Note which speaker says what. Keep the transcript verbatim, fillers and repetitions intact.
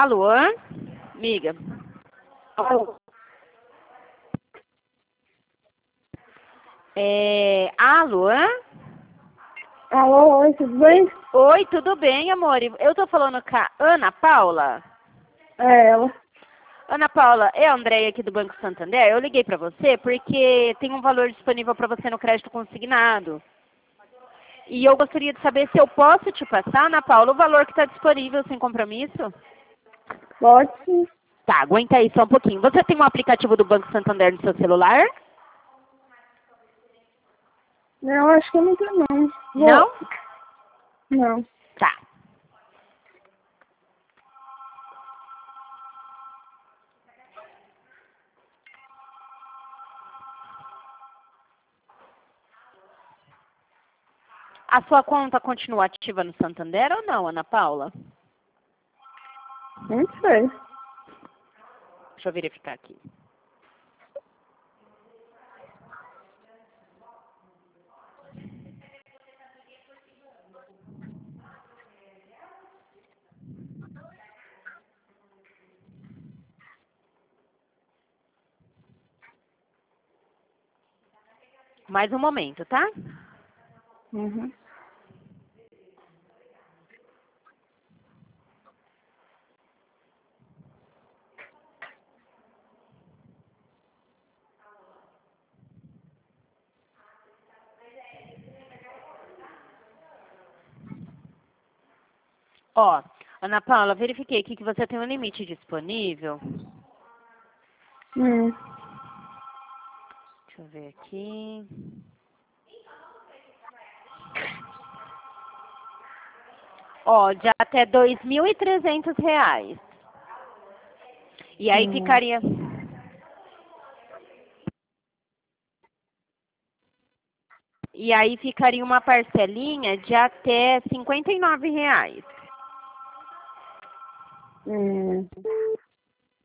Speaker 1: Alô? Amiga.
Speaker 2: Alô?
Speaker 1: É... Alô?
Speaker 2: Alô, oi, tudo bem?
Speaker 1: Oi, tudo bem, amor? Eu tô falando com a Ana Paula.
Speaker 2: É ela.
Speaker 1: Ana Paula, é a Andréia aqui do Banco Santander. Eu liguei pra você porque tem um valor disponível pra você no crédito consignado. E eu gostaria de saber se eu posso te passar, Ana Paula, o valor que está disponível sem compromisso?
Speaker 2: Pode sim.
Speaker 1: Tá, aguenta aí só um pouquinho. Você tem um aplicativo do Banco Santander no seu celular?
Speaker 2: Não, acho que eu não tenho não. Vou-
Speaker 1: Não?
Speaker 2: Não.
Speaker 1: Tá. A sua conta continua ativa no Santander ou não, Ana Paula?
Speaker 2: Não sei.
Speaker 1: Deixa eu verificar aqui. Mais um momento, tá?
Speaker 2: Uhum.
Speaker 1: Ó, Ana Paula, verifiquei aqui que você tem um limite disponível.
Speaker 2: Hum.
Speaker 1: Deixa eu ver aqui. Ó, de até dois mil e trezentos reais. E aí
Speaker 2: Hum.
Speaker 1: ficaria... E aí ficaria uma parcelinha de até cinquenta e nove reais.
Speaker 2: Hum.